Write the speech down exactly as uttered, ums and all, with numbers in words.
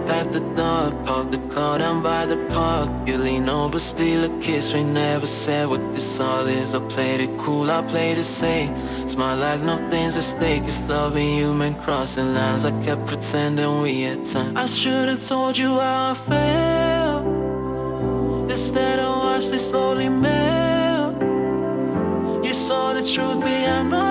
after dark, parked the car down by the park. You lean over, steal a kiss. We never said what this all is. I played it cool, I played it safe. Smile like nothing's at stake. If loving you meant crossing lines, I kept pretending we had time. I should've told you how I felt. Instead I watched it slowly melt. You saw the truth behind my